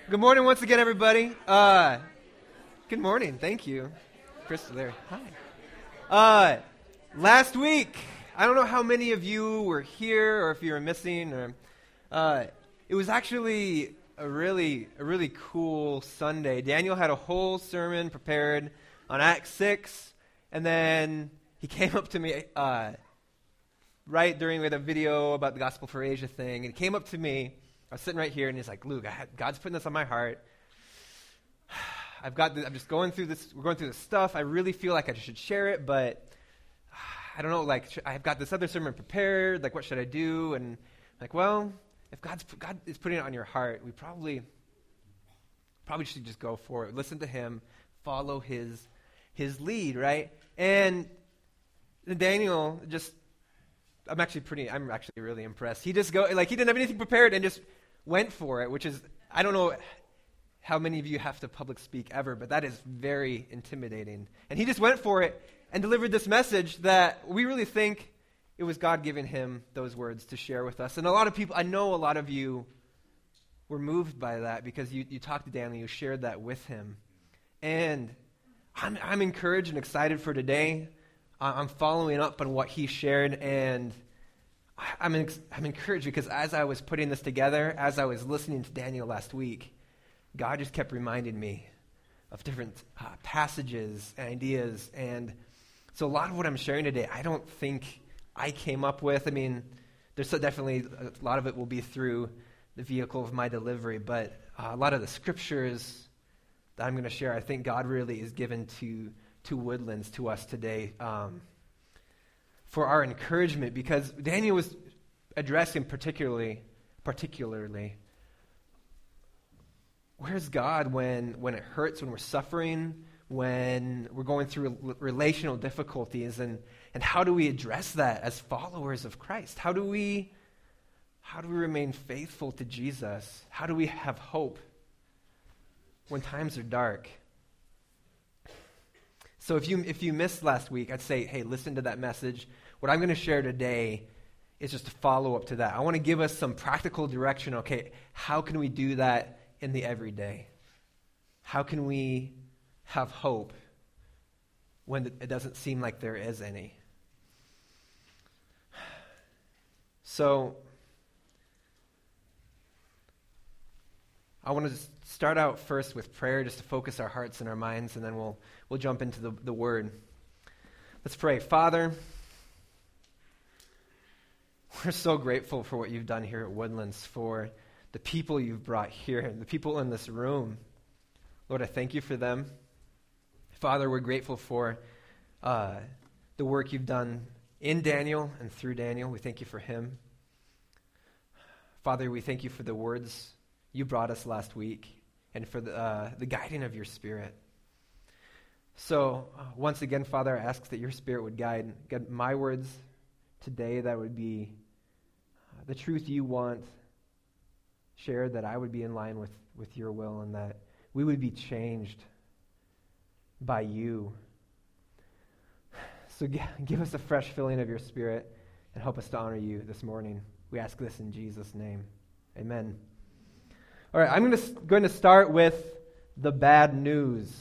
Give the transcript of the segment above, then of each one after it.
Good morning once again, everybody. Good morning. Thank you. Crystal there. Hi. Last week, I don't know how many of you were here or if you were missing. It was actually a really cool Sunday. Daniel had a whole sermon prepared on Acts 6, and then he came up to me right during the video about the Gospel for Asia thing, and he came up to me. I was sitting right here, and he's like, Luke, God's putting this on my heart. I'm just going through this. We're going through this stuff. I really feel like I should share it, but I don't know. I've got this other sermon prepared. What should I do? And well, if God is putting it on your heart, we probably should just go for it. Listen to Him, follow His lead, right? And Daniel I'm actually really impressed. He just he didn't have anything prepared and just went for it, which is, I don't know how many of you have to public speak ever, but that is very intimidating. And he just went for it and delivered this message that we really think it was God giving him those words to share with us. And I know a lot of you were moved by that because you talked to Daniel, you shared that with him. And I'm encouraged and excited for today. I'm following up on what he shared, and I'm encouraged because as I was putting this together, as I was listening to Daniel last week, God just kept reminding me of different passages and ideas. And so a lot of what I'm sharing today, I don't think I came up with. I mean, there's definitely a lot of it will be through the vehicle of my delivery, but a lot of the scriptures that I'm going to share, I think God really is given to Woodlands, to us today, for our encouragement, because Daniel was addressing particularly, where's God when it hurts, when we're suffering, when we're going through relational difficulties, and how do we address that as followers of Christ? How do we remain faithful to Jesus? How do we have hope when times are dark? So if you missed last week, I'd say, hey, listen to that message. What I'm going to share today is just a follow-up to that. I want to give us some practical direction. Okay, how can we do that in the everyday? How can we have hope when it doesn't seem like there is any? So I want to start out first with prayer, just to focus our hearts and our minds, and then we'll jump into the Word. Let's pray. Father, we're so grateful for what you've done here at Woodlands, for the people you've brought here, the people in this room. Lord, I thank you for them. Father, we're grateful for the work you've done in Daniel and through Daniel. We thank you for him. Father, we thank you for the words you brought us last week and for the guiding of your Spirit. So, once again, Father, I ask that your Spirit would guide my words today, that would be the truth you want shared, that I would be in line with your will, and that we would be changed by you. So give us a fresh filling of your Spirit and help us to honor you this morning. We ask this in Jesus' name. Amen. All right, I'm going to start with the bad news.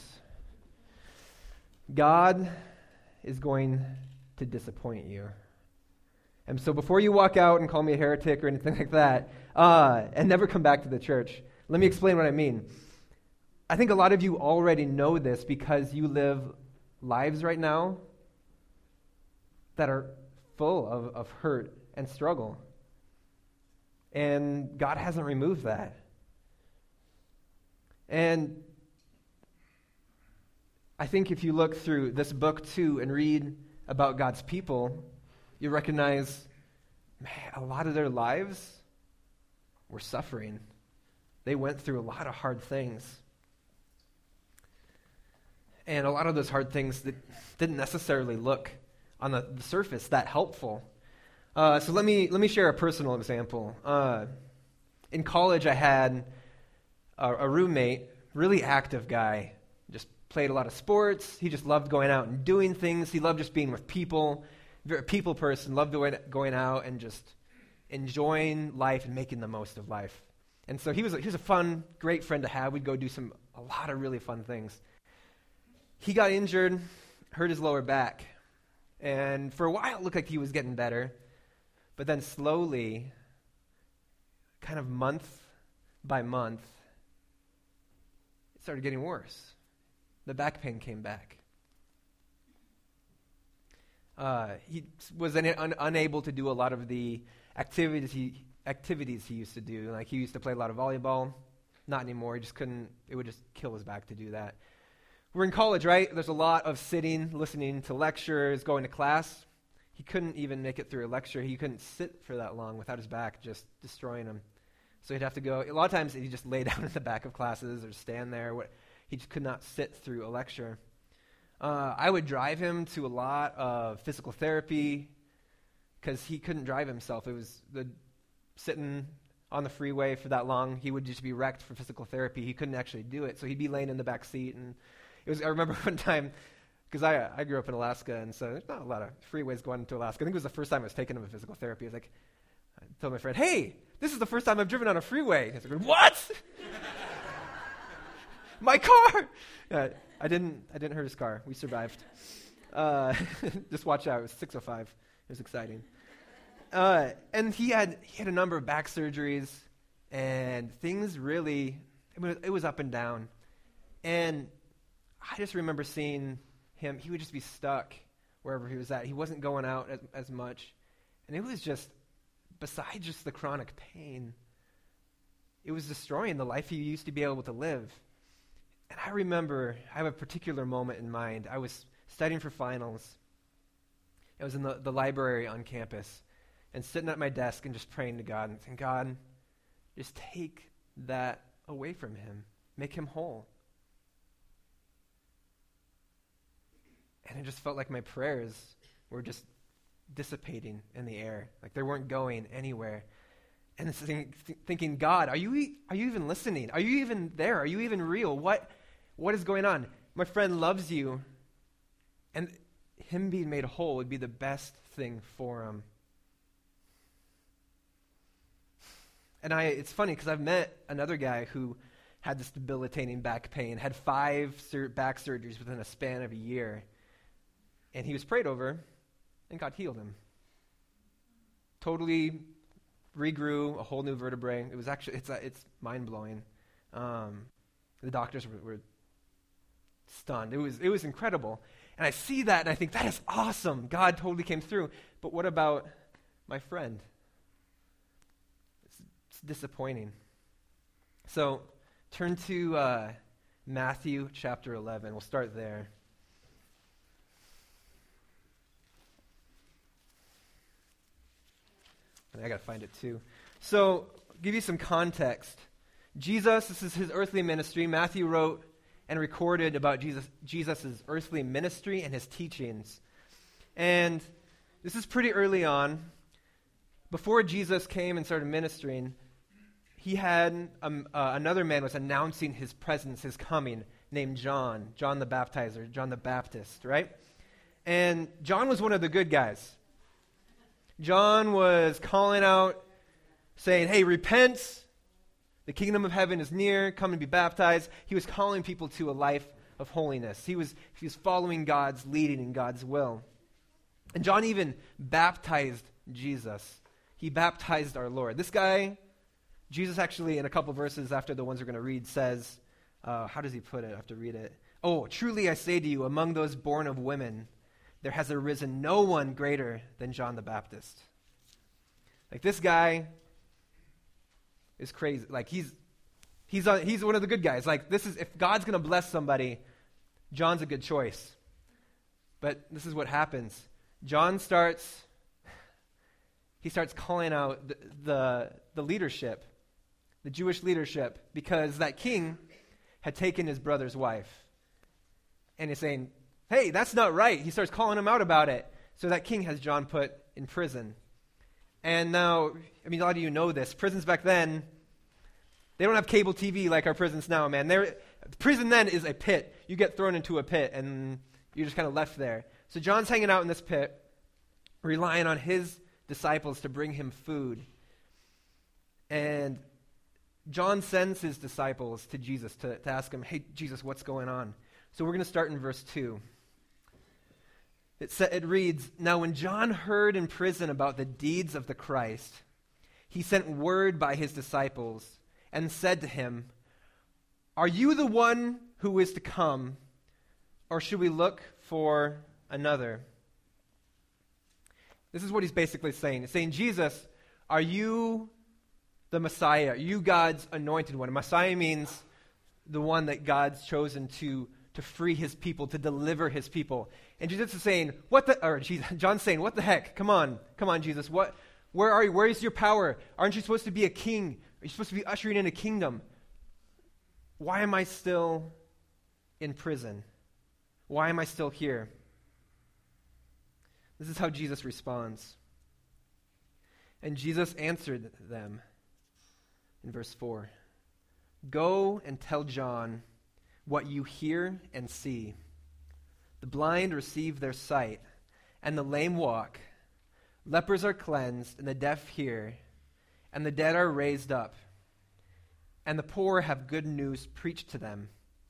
God is going to disappoint you. And so before you walk out and call me a heretic or anything like that, and never come back to the church, let me explain what I mean. I think a lot of you already know this because you live lives right now that are full of hurt and struggle. And God hasn't removed that. And I think if you look through this book too and read about God's people, you recognize, man, a lot of their lives were suffering. They went through a lot of hard things. And a lot of those hard things that didn't necessarily look on the surface that helpful. So let me share a personal example. In college, I had a roommate, really active guy, just played a lot of sports. He just loved going out and doing things. He loved just being with people. Very people person, loved going out and just enjoying life and making the most of life. And so he was a fun, great friend to have. We'd go do a lot of really fun things. He got injured, hurt his lower back. And for a while, it looked like he was getting better. But then slowly, kind of month by month, it started getting worse. The back pain came back. He was unable to do a lot of the activities he used to do. Like he used to play a lot of volleyball. Not anymore. He just couldn't. It would just kill his back to do that. We're in college, right? There's a lot of sitting, listening to lectures, going to class. He couldn't even make it through a lecture. He couldn't sit for that long without his back just destroying him. So he'd have to go. A lot of times he'd just lay down in the back of classes or stand there. He just could not sit through a lecture. I would drive him to a lot of physical therapy because he couldn't drive himself. It was sitting on the freeway for that long. He would just be wrecked for physical therapy. He couldn't actually do it. So he'd be laying in the back seat. And I remember one time, because I grew up in Alaska, and so there's not a lot of freeways going into Alaska. I think it was the first time I was taking him to physical therapy. I told my friend, hey, this is the first time I've driven on a freeway. He's like, what? My car! I didn't hurt his car. We survived. Just watch out. It was 6:05. It was exciting. And he had a number of back surgeries, and things really, it was up and down. And I just remember seeing him. He would just be stuck wherever he was at. He wasn't going out as much. And it was just, besides just the chronic pain, it was destroying the life he used to be able to live. And I remember, I have a particular moment in mind. I was studying for finals. I was in the library on campus and sitting at my desk and just praying to God and saying, God, just take that away from him. Make him whole. And it just felt like my prayers were just dissipating in the air. Like they weren't going anywhere. And thinking, God, are you even listening? Are you even there? Are you even real? What is going on? My friend loves you, and him being made whole would be the best thing for him. And it's funny because I've met another guy who had this debilitating back pain, had 5 back surgeries within a span of a year, and he was prayed over, and God healed him. Totally regrew a whole new vertebrae. It was actually, it's mind-blowing. The doctors were stunned. It was incredible. And I see that and I think, that is awesome. God totally came through. But what about my friend? It's disappointing. So turn to Matthew chapter 11. We'll start there. I got to find it too. So, give you some context. Jesus, this is his earthly ministry. Matthew wrote and recorded about Jesus' earthly ministry and his teachings. And this is pretty early on. Before Jesus came and started ministering, he had another man was announcing his presence, his coming, named John the Baptizer, John the Baptist, right? And John was one of the good guys. John was calling out, saying, hey, repent. The kingdom of heaven is near. Come and be baptized. He was calling people to a life of holiness. He was following God's leading and God's will. And John even baptized Jesus. He baptized our Lord. This guy, Jesus actually, in a couple verses after the ones we're going to read, says, how does he put it? I have to read it. Oh, truly I say to you, among those born of women, there has arisen no one greater than John the Baptist. Like this guy is crazy. Like he's one of the good guys. Like if God's going to bless somebody, John's a good choice. But this is what happens. John starts calling out the leadership, the Jewish leadership, because that king had taken his brother's wife. And he's saying, hey, that's not right. He starts calling him out about it. So that king has John put in prison. And now, a lot of you know this. Prisons back then, they don't have cable TV like our prisons now, man. Prison then is a pit. You get thrown into a pit, and you're just kind of left there. So John's hanging out in this pit, relying on his disciples to bring him food. And John sends his disciples to Jesus to ask him, hey, Jesus, what's going on? So we're going to start in verse 2. It reads, "Now when John heard in prison about the deeds of the Christ, he sent word by his disciples and said to him, 'Are you the one who is to come, or should we look for another?'" This is what he's basically saying. He's saying, Jesus, are you the Messiah? Are you God's anointed one? Messiah means the one that God's chosen to free his people, to deliver his people. And Jesus is saying, John's saying, what the heck? Come on, Jesus. Where are you? Where is your power? Aren't you supposed to be a king? Are you supposed to be ushering in a kingdom? Why am I still in prison? Why am I still here? This is how Jesus responds. And Jesus answered them in verse 4. "Go and tell John what you hear and see. The blind receive their sight, and the lame walk. Lepers are cleansed, and the deaf hear, and the dead are raised up, and the poor have good news preached to them."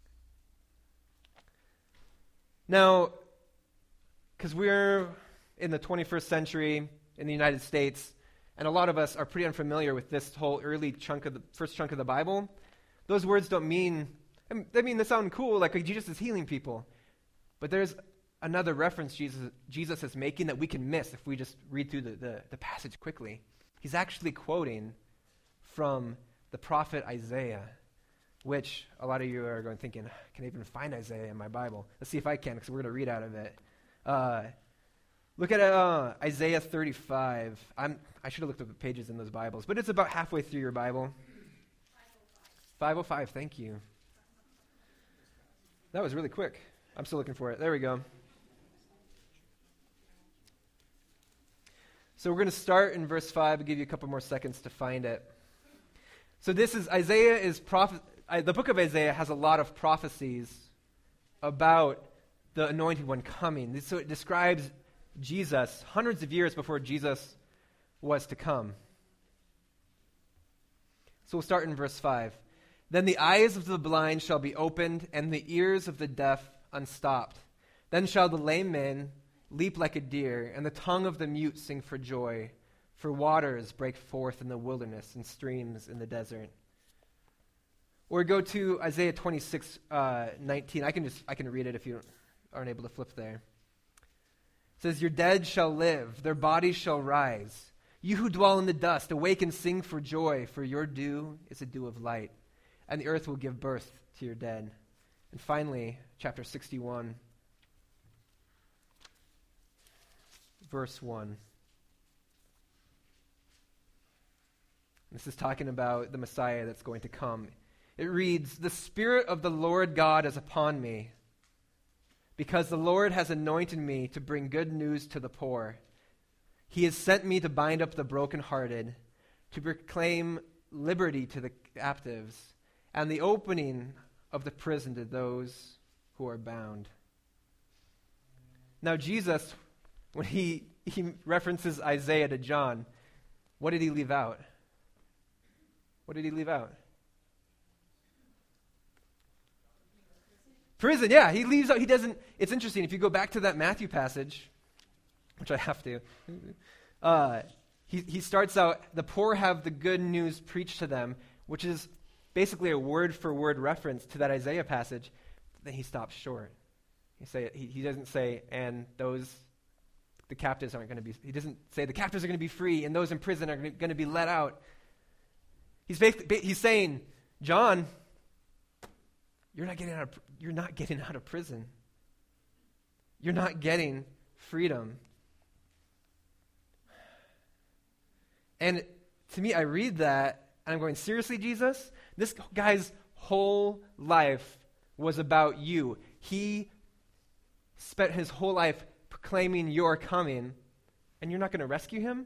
Now, because we're in the 21st century in the United States, and a lot of us are pretty unfamiliar with this whole first chunk of the Bible, those words don't mean, they sound cool, like Jesus is healing people. But there's another reference Jesus is making that we can miss if we just read through the passage quickly. He's actually quoting from the prophet Isaiah, which a lot of you are going thinking, can I even find Isaiah in my Bible? Let's see if I can, because we're going to read out of it. Look at Isaiah 35. I should have looked up the pages in those Bibles, but it's about halfway through your Bible. 505, thank you. That was really quick. I'm still looking for it. There we go. So we're going to start in verse 5 and give you a couple more seconds to find it. So this is, the book of Isaiah has a lot of prophecies about the Anointed One coming. So it describes Jesus hundreds of years before Jesus was to come. So we'll start in verse 5. "Then the eyes of the blind shall be opened, and the ears of the deaf unstopped. Then shall the lame man leap like a deer, and the tongue of the mute sing for joy. For waters break forth in the wilderness, and streams in the desert." Or go to Isaiah 26, 19. I can read it if you aren't able to flip there. It says, "Your dead shall live, their bodies shall rise. You who dwell in the dust, awake and sing for joy, for your dew is a dew of light, and the earth will give birth to your dead." And finally, chapter 61, verse 1. This is talking about the Messiah that's going to come. It reads, "The Spirit of the Lord God is upon me, because the Lord has anointed me to bring good news to the poor. He has sent me to bind up the brokenhearted, to proclaim liberty to the captives, and the opening of the prison to those who are bound." Now Jesus, when he references Isaiah to John, what did he leave out? What did he leave out? Prison, yeah. He leaves out, he doesn't, it's interesting. If you go back to that Matthew passage, which I have to, he starts out, "The poor have the good news preached to them," which is basically a word-for-word reference to that Isaiah passage. Then he stops short. He doesn't say, "And the captives aren't going to be," he doesn't say, "The captives are going to be free, and those in prison are going to be let out." He's saying, "John, you're not getting out of prison. You're not getting freedom." And to me, I read that, and I'm going, seriously, Jesus? This guy's whole life was about you. He spent his whole life proclaiming your coming, and you're not going to rescue him?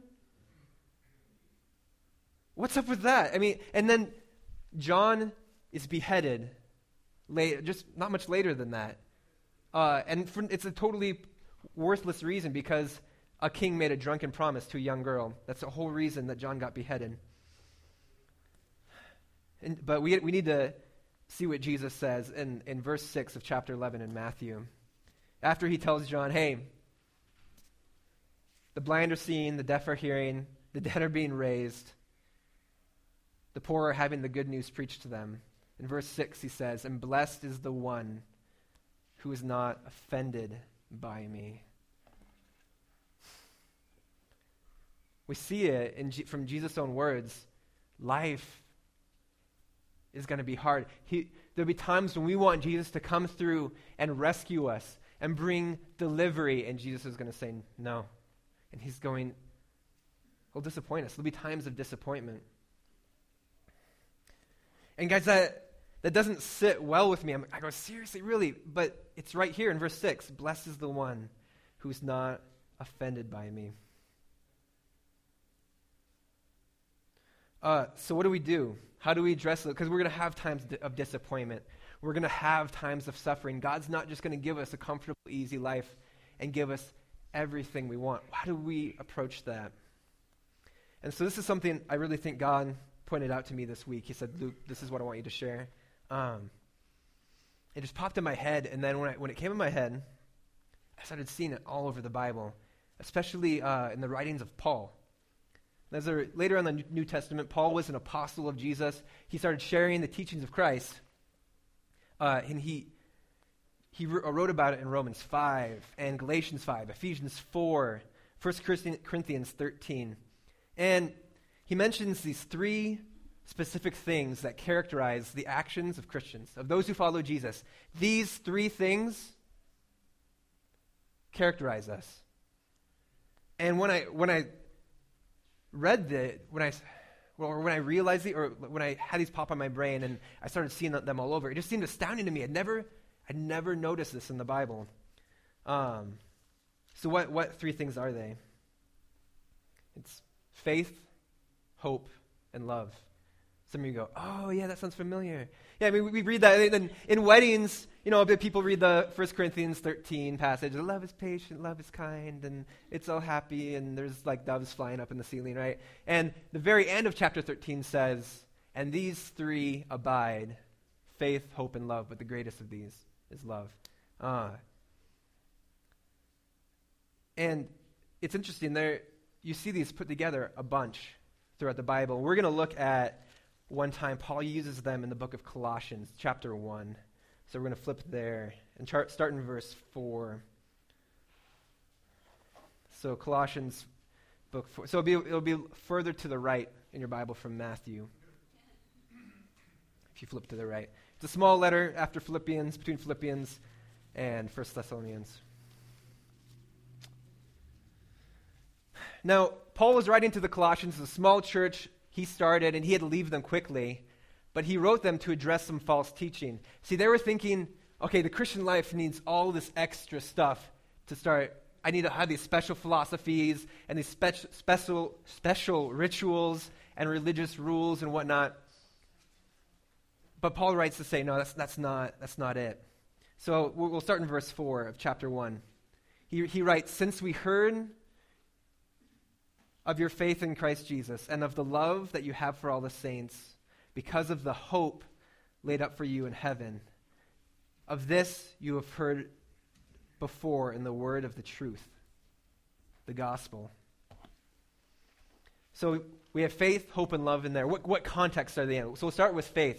What's up with that? I mean, and then John is beheaded just not much later than that. It's a totally worthless reason, because a king made a drunken promise to a young girl. That's the whole reason that John got beheaded. But we need to see what Jesus says in verse 6 of chapter 11 in Matthew. After he tells John, hey, the blind are seeing, the deaf are hearing, the dead are being raised, the poor are having the good news preached to them. In verse 6 he says, and blessed is the one who is not offended by me. We see it from Jesus' own words. Life is going to be hard. There'll be times when we want Jesus to come through and rescue us and bring delivery, and Jesus is going to say no. And he'll disappoint us. There'll be times of disappointment. And guys, that doesn't sit well with me. I go, seriously, really? But it's right here in verse 6. Blessed is the one who's not offended by me. So what do we do? How do we address it? Because we're going to have times of disappointment. We're going to have times of suffering. God's not just going to give us a comfortable, easy life and give us everything we want. How do we approach that? And so this is something I really think God pointed out to me this week. He said, Luke, this is what I want you to share. It just popped in my head, and then when it came in my head, I started seeing it all over the Bible, especially in the writings of Paul. Later on in the New Testament, Paul was an apostle of Jesus. He started sharing the teachings of Christ, and he wrote about it in Romans 5 and Galatians 5, Ephesians 4, 1 Corinthians 13. And he mentions these three specific things that characterize the actions of Christians, of those who follow Jesus. These three things characterize us. And when I read when I realized it, or when I had these pop on my brain and I started seeing them all over, it just seemed astounding to me. I'd never noticed this in the Bible. So what three things are they? It's faith, hope, and love. Some of you go, oh yeah, that sounds familiar. Yeah, I mean, we read that in weddings. People read the 1 Corinthians 13 passage. Love is patient, love is kind, and it's all happy, and there's like doves flying up in the ceiling, right? And the very end of chapter 13 says, and these three abide, faith, hope, and love, but the greatest of these is love. And it's interesting, there you see these put together a bunch throughout the Bible. We're going to look at one time Paul uses them in the book of Colossians, chapter 1. So we're going to flip there and start in verse 4. So Colossians book 4. So it'll be further to the right in your Bible from Matthew, if you flip to the right. It's a small letter after Philippians, between Philippians and 1 Thessalonians. Now, Paul was writing to the Colossians, a small church he started, and he had to leave them quickly. But he wrote them to address some false teaching. See, they were thinking, okay, the Christian life needs all this extra stuff to start. I need to have these special philosophies and these special rituals and religious rules and whatnot. But Paul writes to say, no, that's not it. So we'll start in verse 4 of chapter 1. He writes, since we heard of your faith in Christ Jesus and of the love that you have for all the saints, because of the hope laid up for you in heaven. Of this you have heard before in the word of the truth, the gospel. So we have faith, hope, and love in there. What context are they in? So we'll start with faith.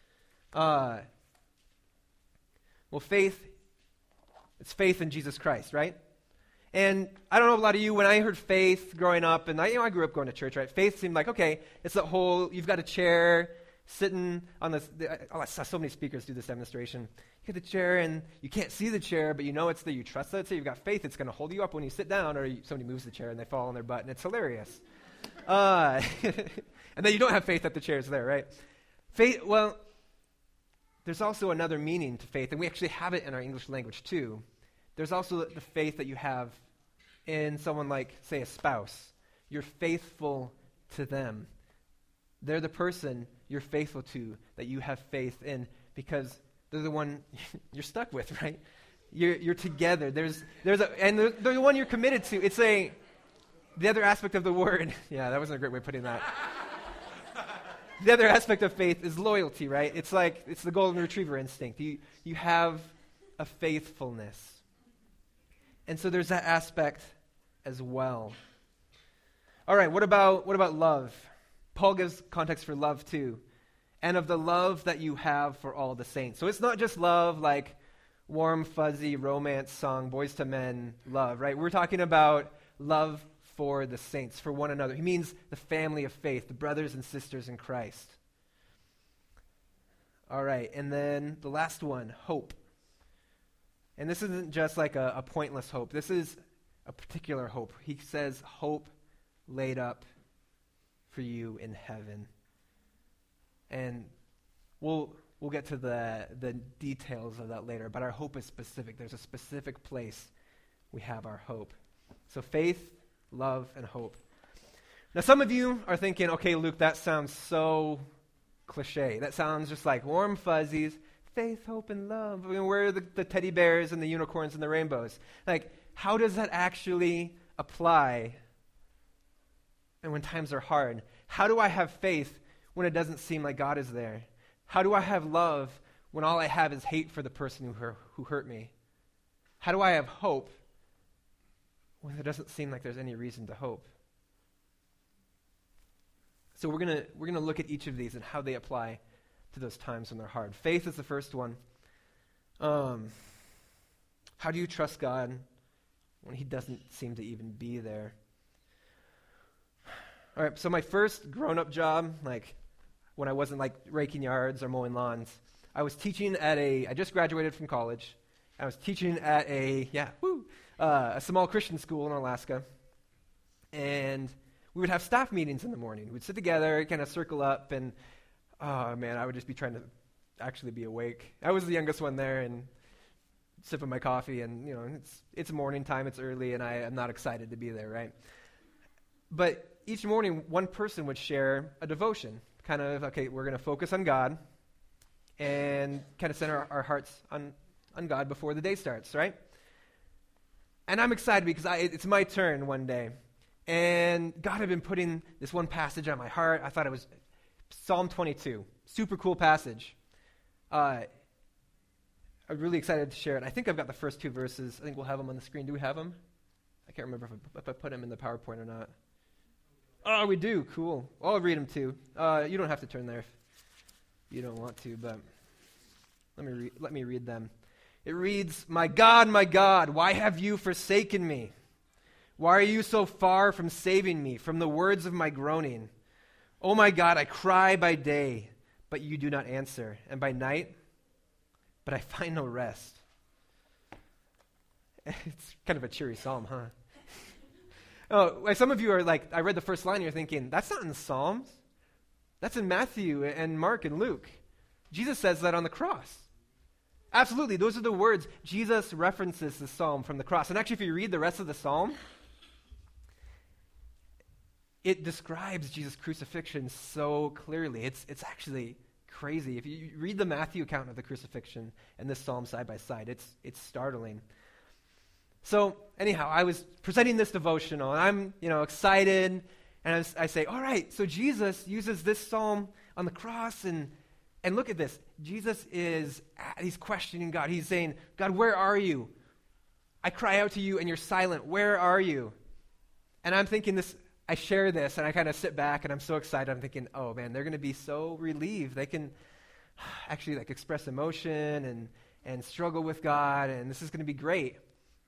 Faith, it's faith in Jesus Christ, right? And I don't know, a lot of you, when I heard faith growing up, and I grew up going to church, right? Faith seemed like, okay, it's that whole, you've got a chair sitting on this, I saw so many speakers do this demonstration. You get the chair, and you can't see the chair, but you know it's there. You trust that. So you've got faith. It's going to hold you up when you sit down, or somebody moves the chair, and they fall on their butt, and it's hilarious. And then you don't have faith that the chair is there, right? Faith, well, there's also another meaning to faith, and we actually have it in our English language too. There's also the faith that you have in someone like, say, a spouse. You're faithful to them. They're the person you're faithful to, that you have faith in, because they're the one you're stuck with, right? You're together. They're the one you're committed to. It's the other aspect of the word. Yeah, that wasn't a great way of putting that. The other aspect of faith is loyalty, right? It's the golden retriever instinct. You have a faithfulness. And so there's that aspect as well. All right, what about love? Paul gives context for love too. And of the love that you have for all the saints. So it's not just love like warm, fuzzy, romance song, Boys to Men love, right? We're talking about love for the saints, for one another. He means the family of faith, the brothers and sisters in Christ. All right, and then the last one, hope. And this isn't just like a pointless hope. This is a particular hope. He says, hope laid up for you in heaven. And we'll get to the details of that later, but our hope is specific. There's a specific place we have our hope. So faith, love, and hope. Now some of you are thinking, okay, Luke, that sounds so cliche. That sounds just like warm fuzzies, faith, hope, and love. I mean, where are the teddy bears and the unicorns and the rainbows? Like, how does that actually apply? And when times are hard, how do I have faith when it doesn't seem like God is there? How do I have love when all I have is hate for the person who hurt me? How do I have hope when it doesn't seem like there's any reason to hope? So we're gonna look at each of these and how they apply to those times when they're hard. Faith is the first one. How do you trust God when he doesn't seem to even be there? All right, so my first grown-up job, like when I wasn't like raking yards or mowing lawns, I was teaching at I just graduated from college. I was teaching at a small Christian school in Alaska. And we would have staff meetings in the morning. We'd sit together, kind of circle up, and oh man, I would just be trying to actually be awake. I was the youngest one there and sipping my coffee, and it's morning time, it's early, and I am not excited to be there, right? But each morning, one person would share a devotion, kind of, okay, we're going to focus on God and kind of center our hearts on God before the day starts, right? And I'm excited because it's my turn one day. And God had been putting this one passage on my heart. I thought it was Psalm 22. Super cool passage. I'm really excited to share it. I think I've got the first two verses. I think we'll have them on the screen. Do we have them? I can't remember if I put them in the PowerPoint or not. Oh, we do. Cool. Well, I'll read them too. You don't have to turn there if you don't want to, but let me read them. It reads, my God, why have you forsaken me? Why are you so far from saving me from the words of my groaning? Oh my God, I cry by day, but you do not answer, and by night, but I find no rest. It's kind of a cheery psalm, huh? Oh, some of you are like, I read the first line, and you're thinking, that's not in the Psalms. That's in Matthew and Mark and Luke. Jesus says that on the cross. Absolutely, those are the words. Jesus references the psalm from the cross. And actually, if you read the rest of the psalm, it describes Jesus' crucifixion so clearly. It's actually crazy. If you read the Matthew account of the crucifixion and this psalm side by side, it's startling. So anyhow, I was presenting this devotional, and I'm excited, and I say, all right, so Jesus uses this psalm on the cross, and look at this. Jesus he's questioning God. He's saying, God, where are you? I cry out to you, and you're silent. Where are you? And I'm thinking this. I share this, and I kind of sit back, and I'm so excited. I'm thinking, oh, man, they're going to be so relieved. They can actually express emotion and struggle with God, and this is going to be great.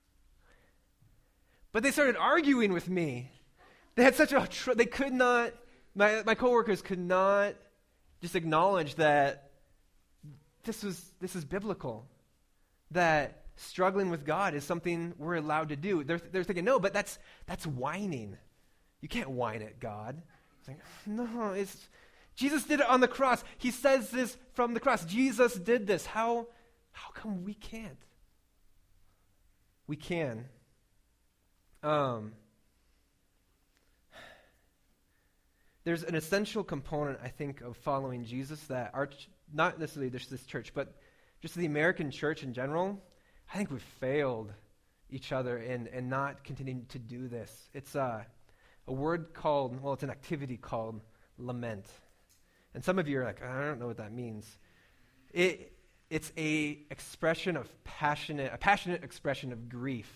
But they started arguing with me. They had such they could not, my coworkers could not just acknowledge that this is biblical, that struggling with God is something we're allowed to do. They're thinking, no, but that's whining. You can't whine at God. It's like, no, Jesus did it on the cross. He says this from the cross. Jesus did this. How come we can't? We can. There's an essential component, I think, of following Jesus that not necessarily just this church, but just the American church in general, I think we've failed each other in not continuing to do this. It's a word called, it's an activity called lament. And some of you are like, I don't know what that means. It's a passionate expression of grief.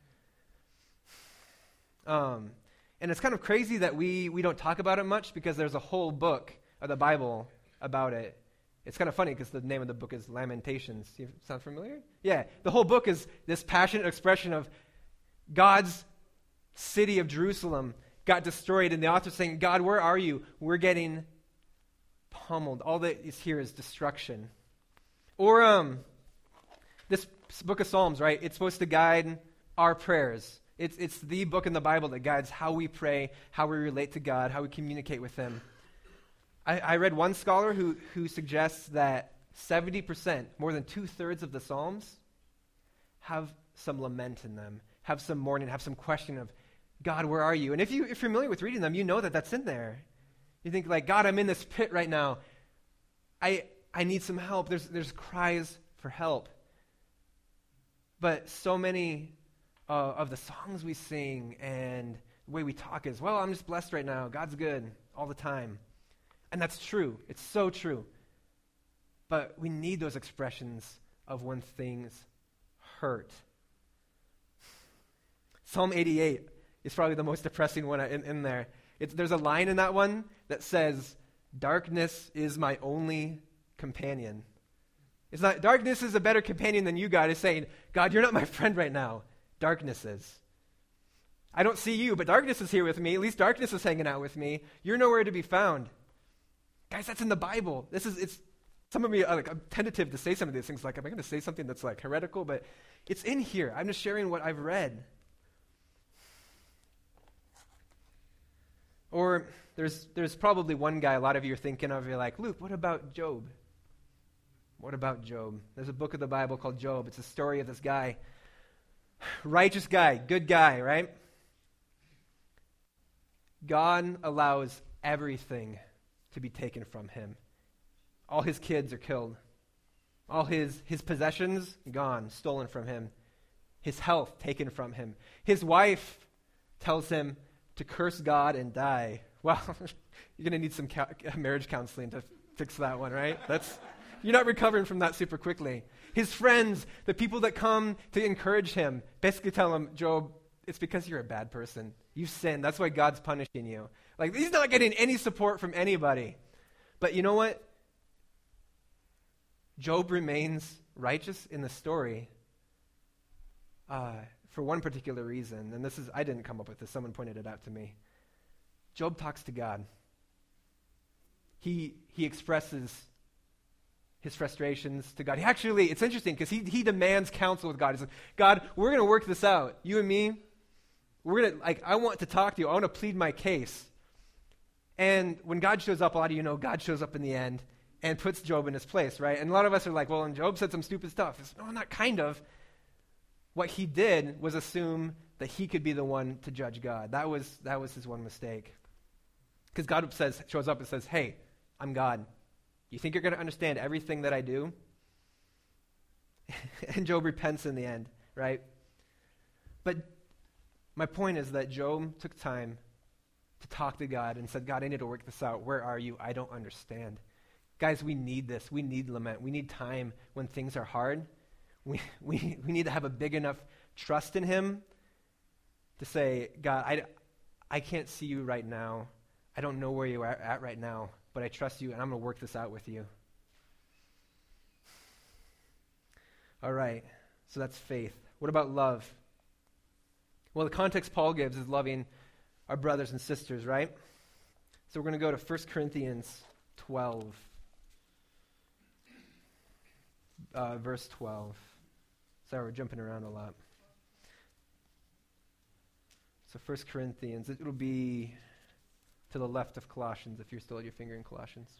And it's kind of crazy that we don't talk about it much because there's a whole book of the Bible about it. It's kind of funny because the name of the book is Lamentations. You sound familiar? Yeah, the whole book is this passionate expression of God's city of Jerusalem got destroyed, and the author's saying, God, where are you? We're getting pummeled. All that is here is destruction. Or this book of Psalms, right? It's supposed to guide our prayers. It's the book in the Bible that guides how we pray, how we relate to God, how we communicate with Him. I read one scholar who suggests that 70%, more than 2/3 of the Psalms, have some lament in them, have some mourning, have some question of, God, where are you? And if you're familiar with reading them, you know that that's in there. You think like, God, I'm in this pit right now. I need some help. There's cries for help. But so many of the songs we sing and the way we talk is, well, I'm just blessed right now. God's good all the time. And that's true. It's so true. But we need those expressions of when things hurt. Psalm 88 is probably the most depressing one in there. There's a line in that one that says, darkness is my only companion. It's not, darkness is a better companion than you, God. It's saying, God, you're not my friend right now. Darkness is. I don't see you, but darkness is here with me. At least darkness is hanging out with me. You're nowhere to be found. Guys, that's in the Bible. Some of me are I'm tentative to say some of these things. Like, am I going to say something that's like heretical? But it's in here. I'm just sharing what I've read. Or there's probably one guy a lot of you are thinking of. You're like, Luke, what about Job? What about Job? There's a book of the Bible called Job. It's a story of this guy. Righteous guy, good guy, right? God allows everything to be taken from him. All his kids are killed. All his possessions gone, stolen from him. His health taken from him. His wife tells him to curse God and die. Well, you're going to need some marriage counseling to fix that one, right? You're not recovering from that super quickly. His friends, the people that come to encourage him, basically tell him, Job, it's because you're a bad person. You've sinned. That's why God's punishing you. Like, he's not getting any support from anybody. But you know what? Job remains righteous in the story for one particular reason. And I didn't come up with this. Someone pointed it out to me. Job talks to God. He expresses his frustrations to God. It's interesting because he demands counsel with God. He's like, God, we're going to work this out. You and me, I want to talk to you. I want to plead my case. And when God shows up, a lot of you know God shows up in the end and puts Job in his place, right? And a lot of us are like, well, and Job said some stupid stuff. No, not kind of. What he did was assume that he could be the one to judge God. That was his one mistake. Because God shows up and says, hey, I'm God. You think you're going to understand everything that I do? And Job repents in the end, right? But my point is that Job took time to talk to God and said, God, I need to work this out. Where are you? I don't understand. Guys, we need this. We need lament. We need time when things are hard. We need to have a big enough trust in him to say, God, I can't see you right now. I don't know where you are at right now, but I trust you, and I'm going to work this out with you. All right, so that's faith. What about love? Well, the context Paul gives is loving our brothers and sisters, right? So we're going to go to 1 Corinthians 12, verse 12. Sorry, we're jumping around a lot. So 1 Corinthians, it'll be to the left of Colossians if you're still at your finger in Colossians.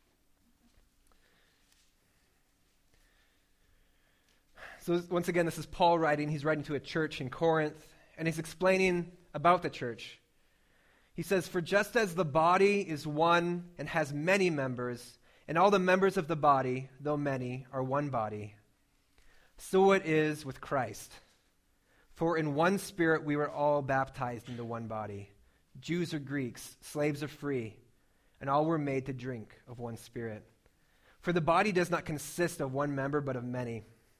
So once again, this is Paul writing. He's writing to a church in Corinth, and he's explaining about the church. He says, for just as the body is one and has many members, and all the members of the body, though many, are one body, so it is with Christ. For in one Spirit we were all baptized into one body, Jews or Greeks, slaves or free, and all were made to drink of one Spirit. For the body does not consist of one member, but of many.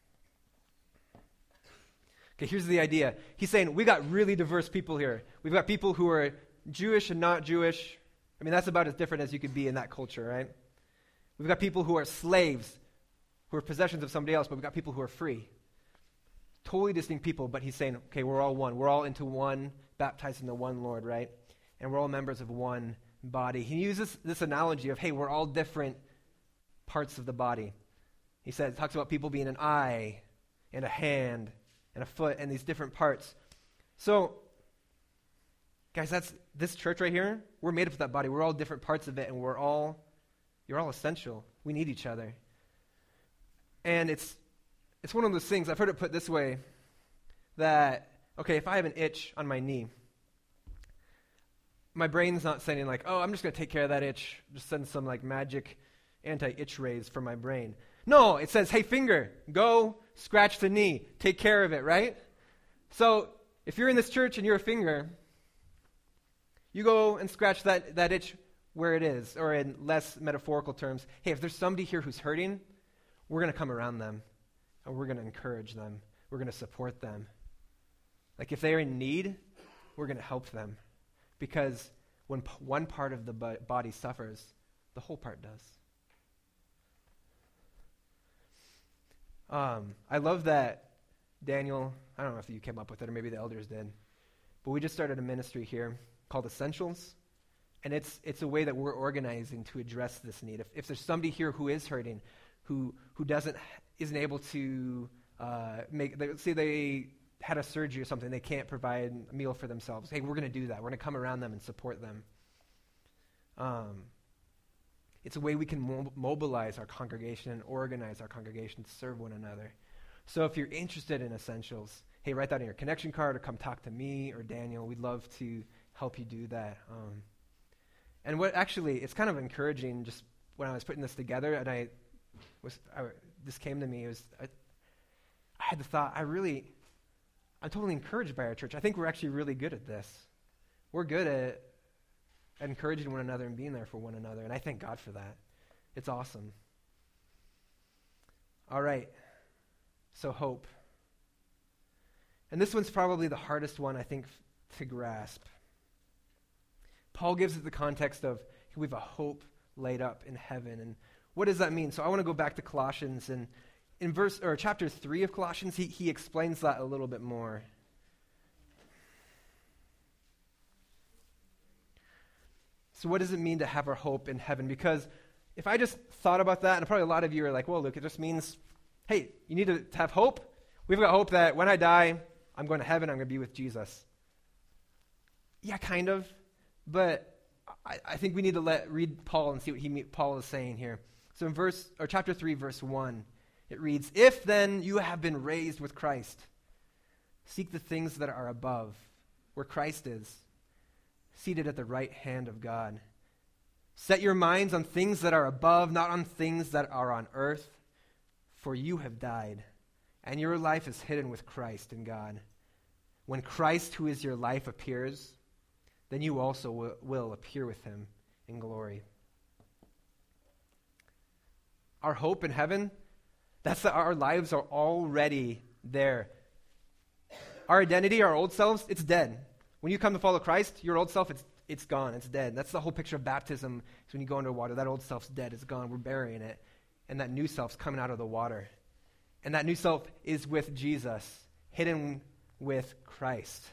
Okay, here's the idea. He's saying we got really diverse people here. We've got people who are Jewish and not Jewish. I mean, that's about as different as you could be in that culture, right? We've got people who are slaves, who are possessions of somebody else, but we've got people who are free. Totally distinct people, but he's saying, okay, we're all one. We're all into one, baptized in the one Lord, right? And we're all members of one body. He uses this analogy of, hey, we're all different parts of the body. He talks about people being an eye and a hand and a foot and these different parts. So, guys, that's this church right here. We're made up of that body. We're all different parts of it, and you're all essential. We need each other. And it's one of those things, I've heard it put this way, that, okay, if I have an itch on my knee, my brain's not saying like, oh, I'm just going to take care of that itch, just send some like magic anti-itch rays from my brain. No, it says, hey, finger, go scratch the knee, take care of it, right? So if you're in this church and you're a finger, you go and scratch that itch where it is, or in less metaphorical terms, hey, if there's somebody here who's hurting, we're going to come around them, and we're going to encourage them. We're going to support them. Like if they're in need, we're going to help them. Because when one part of the body suffers, the whole part does. I love that Daniel, I don't know if you came up with it or maybe the elders did, but we just started a ministry here called Essentials, and it's a way that we're organizing to address this need. If there's somebody here who is hurting, who isn't able to say they had a surgery or something, they can't provide a meal for themselves. Hey, we're going to do that. We're going to come around them and support them. It's a way we can mobilize our congregation and organize our congregation to serve one another. So if you're interested in Essentials, hey, write that in your connection card or come talk to me or Daniel. We'd love to help you do that. And it's kind of encouraging just when I was putting this together and this came to me, I had the thought, I'm totally encouraged by our church. I think we're actually really good at this. We're good at encouraging one another and being there for one another, and I thank God for that. It's awesome. All right, so hope. And this one's probably the hardest one, I think, to grasp. Paul gives it the context of we have a hope laid up in heaven, and what does that mean? So I want to go back to Colossians, and in chapter 3 of Colossians, he explains that a little bit more. So what does it mean to have our hope in heaven? Because if I just thought about that, and probably a lot of you are like, well, look, it just means, hey, you need to have hope. We've got hope that when I die, I'm going to heaven, I'm going to be with Jesus. Yeah, kind of. But I think we need to read Paul and see what Paul is saying here. So in chapter 3, verse 1, it reads, "If then you have been raised with Christ, seek the things that are above, where Christ is, seated at the right hand of God. Set your minds on things that are above, not on things that are on earth, for you have died, and your life is hidden with Christ in God. When Christ, who is your life, appears, then you also will appear with him in glory." Our hope in heaven, that's that our lives are already there. Our identity, our old selves, it's dead. When you come to follow Christ, your old self, it's gone, it's dead. That's the whole picture of baptism. Is when you go under water, that old self's dead, it's gone, we're burying it. And that new self's coming out of the water. And that new self is with Jesus, hidden with Christ.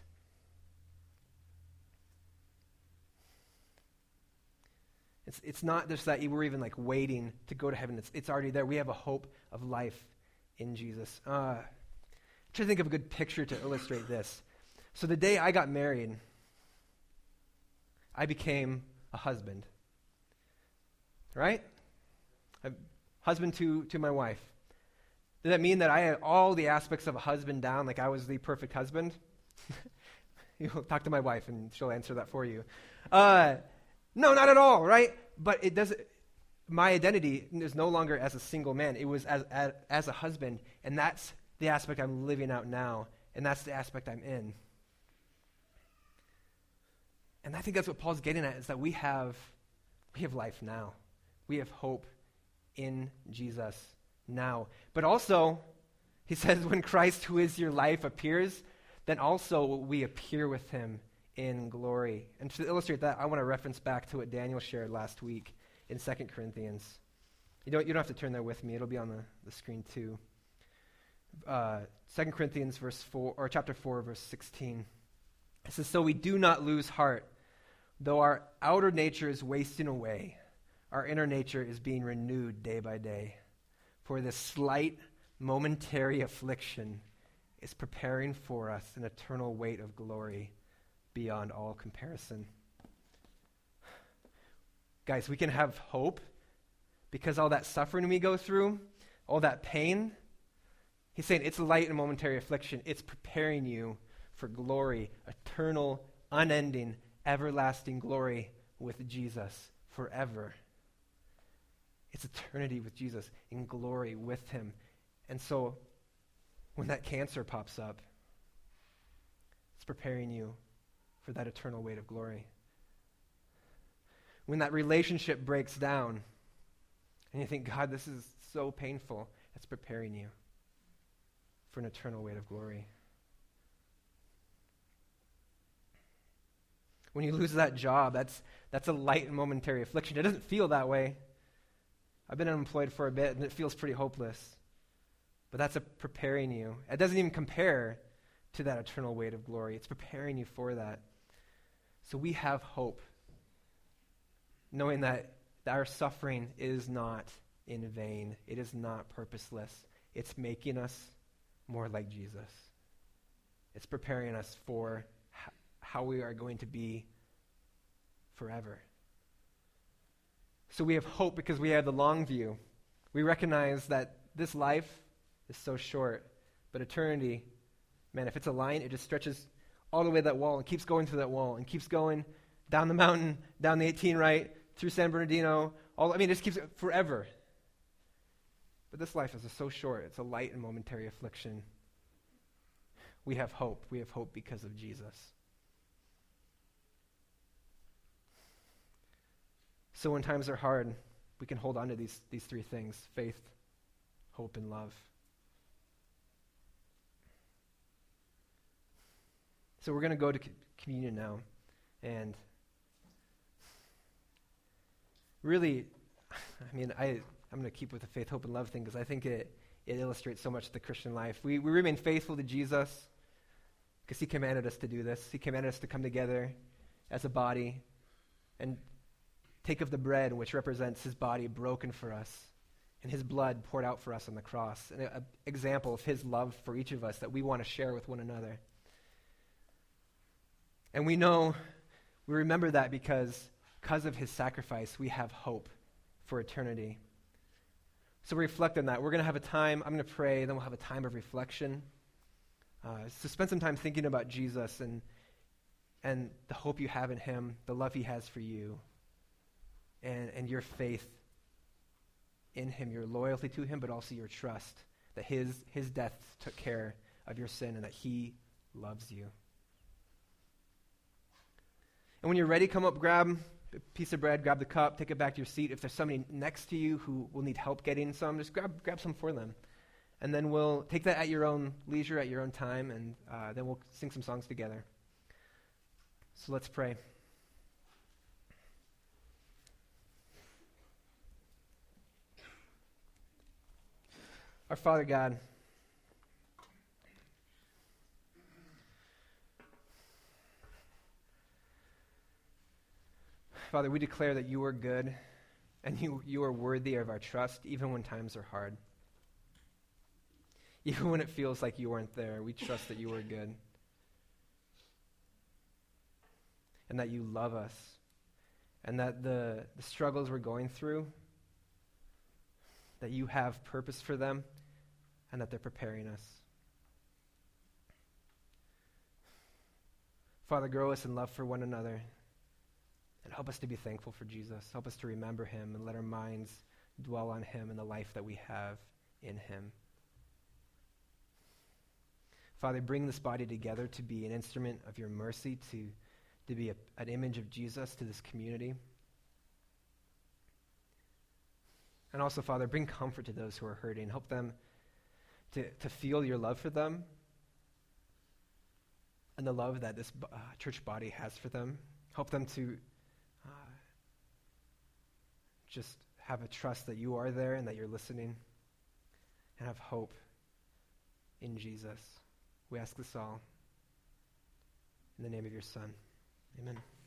It's not just that we're even like waiting to go to heaven. It's already there. We have a hope of life in Jesus. I'm trying to think of a good picture to illustrate this. So the day I got married, I became a husband. Right? A husband to my wife. Did that mean that I had all the aspects of a husband down, like I was the perfect husband? You'll talk to my wife and she'll answer that for you. No, not at all, right? But it doesn't. My identity is no longer as a single man. It was as a husband, and that's the aspect I'm living out now, and that's the aspect I'm in. And I think that's what Paul's getting at, is that we have We have life now. We have hope in Jesus now. But also, he says, when Christ, who is your life, appears, then also we appear with him in glory. And to illustrate that, I want to reference back to what Daniel shared last week in 2 Corinthians. You don't have to turn there with me. It'll be on the screen too. 2 Corinthians chapter 4, verse 16. It says, "So we do not lose heart. Though our outer nature is wasting away, our inner nature is being renewed day by day. For this slight, momentary affliction is preparing for us an eternal weight of glory beyond all comparison." Guys, we can have hope because all that suffering we go through, all that pain, he's saying it's light and momentary affliction. It's preparing you for glory, eternal, unending, everlasting glory with Jesus forever. It's eternity with Jesus in glory with him. And so when that cancer pops up, it's preparing you for that eternal weight of glory. When that relationship breaks down and you think, God, this is so painful, it's preparing you for an eternal weight of glory. When you lose that job, that's a light and momentary affliction. It doesn't feel that way. I've been unemployed for a bit, and it feels pretty hopeless. But that's preparing you. It doesn't even compare to that eternal weight of glory. It's preparing you for that. So we have hope, knowing that our suffering is not in vain. It is not purposeless. It's making us more like Jesus. It's preparing us for how we are going to be forever. So we have hope because we have the long view. We recognize that this life is so short, but eternity, man, if it's a line, it just stretches all the way to that wall and keeps going through that wall and keeps going down the mountain, down the 18 right, through San Bernardino. It just keeps forever. But this life is so short. It's a light and momentary affliction. We have hope. We have hope because of Jesus. So when times are hard, we can hold on to these three things: faith, hope, and love. So we're going to go to communion now. And really, I'm going to keep with the faith, hope, and love thing because I think it illustrates so much of the Christian life. We remain faithful to Jesus because he commanded us to do this. He commanded us to come together as a body and take of the bread, which represents his body broken for us and his blood poured out for us on the cross. An example of his love for each of us that we want to share with one another. And we remember that because of his sacrifice, we have hope for eternity. So reflect on that. We're going to have a time, I'm going to pray, then we'll have a time of reflection. So spend some time thinking about Jesus and the hope you have in him, the love he has for you, and your faith in him, your loyalty to him, but also your trust that his death took care of your sin and that he loves you. And when you're ready, come up, grab a piece of bread, grab the cup, take it back to your seat. If there's somebody next to you who will need help getting some, just grab some for them. And then we'll take that at your own leisure, at your own time, and then we'll sing some songs together. So let's pray. Our Father God, Father, we declare that you are good and you are worthy of our trust even when times are hard. Even when it feels like you aren't there, we trust that you are good and that you love us and that the struggles we're going through, that you have purpose for them and that they're preparing us. Father, grow us in love for one another and help us to be thankful for Jesus. Help us to remember him and let our minds dwell on him and the life that we have in him. Father, bring this body together to be an instrument of your mercy, to be an image of Jesus to this community. And also, Father, bring comfort to those who are hurting. Help them to feel your love for them and the love that this church body has for them. Help them to just have a trust that you are there and that you're listening, and have hope in Jesus. We ask this all in the name of your Son. Amen.